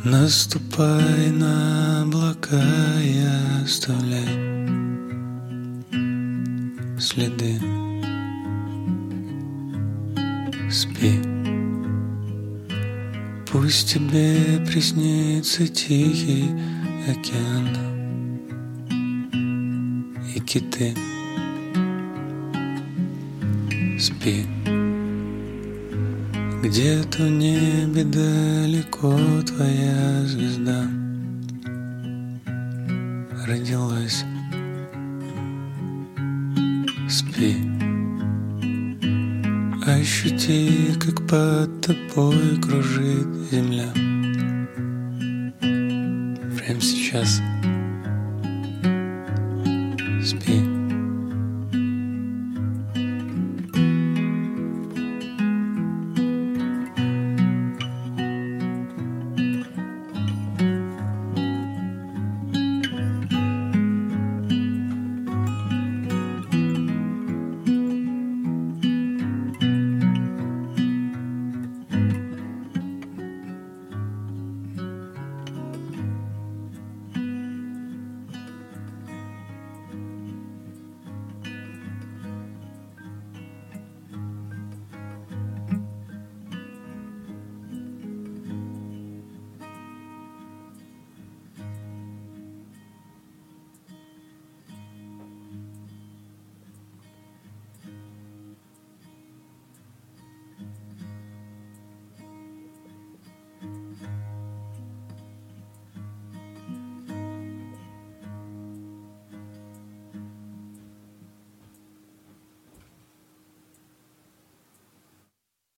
Наступай на облака и оставляй следы. Спи, пусть тебе приснится Тихий океан и киты. Спи, где-то в небе далеко твоя звезда родилась. Спи, ощути, как под тобой кружит земля. Прямо сейчас.